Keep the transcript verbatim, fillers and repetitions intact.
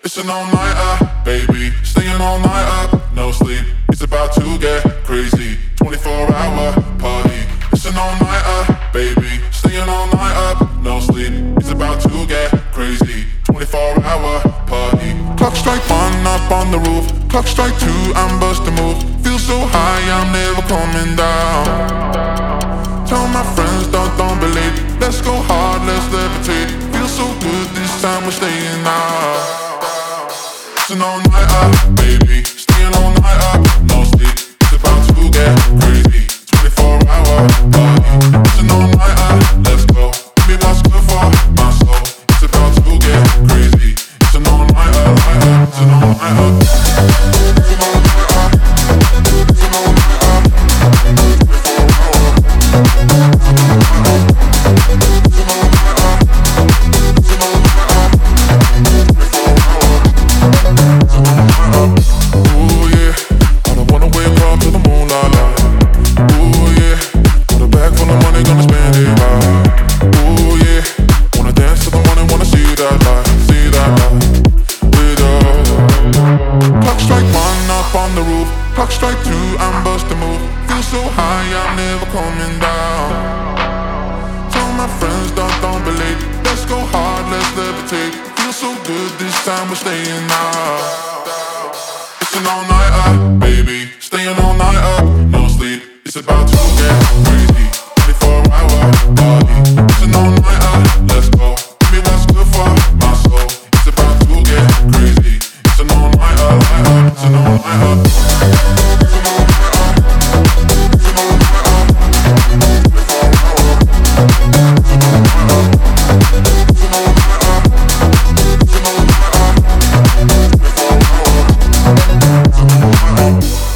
It's an all-nighter, baby. Staying all night up, no sleep. It's about to get crazy. twenty-four hour party. It's an all-nighter, baby. Staying all night up, no sleep. It's about to get crazy. twenty-four hour party. Clock strike one up on the roof. Clock strike two, I'm busting moves. Feel so high, I'm never coming down. Tell my friends, don't, don't believe. Let's go hard, let's levitate. Feel so good, this time we're staying out. It's an all-nighter, baby. Staying all night up, no sleep. It's about to get crazy. twenty-four hour party. It's an all-nighter, let's go. Give me what's good for my soul. It's about to get crazy. It's an all-nighter, lighter. It's an all-nighter. It's an all-nighter. It's an all-nighter. twenty-four hour. It's an all-nighter. It's an all-nighter. It's an all-nighter. twenty-four hour. Ooh yeah, I don't wanna wake up to the moonlight light. Ooh yeah, got a bag full of money, gonna spend it right. Ooh yeah, wanna dance till the morning, wanna see that light, see that light with us. Clock strike one up on the roof. Clock strike two, I'm busting move. Feel so high, I'm never coming down. Tell my friends, don't, don't believe. Let's go hard, let's levitate. Feel so good, this time we're staying out. It's an all-nighter, baby. Staying all night up, no sleep. It's about to get crazy. twenty-four hour party. It's an all-nighter, let's go. Give me what's good for my soul. It's about to get crazy. It's an all-nighter, lighter. It's an all-nighter. It's an all-nighter. It's an all-nighter. twenty-four hour. It's an all-nighter. It's an all-nighter. It's an all-nighter. twenty-four hour. It's an all-nighter.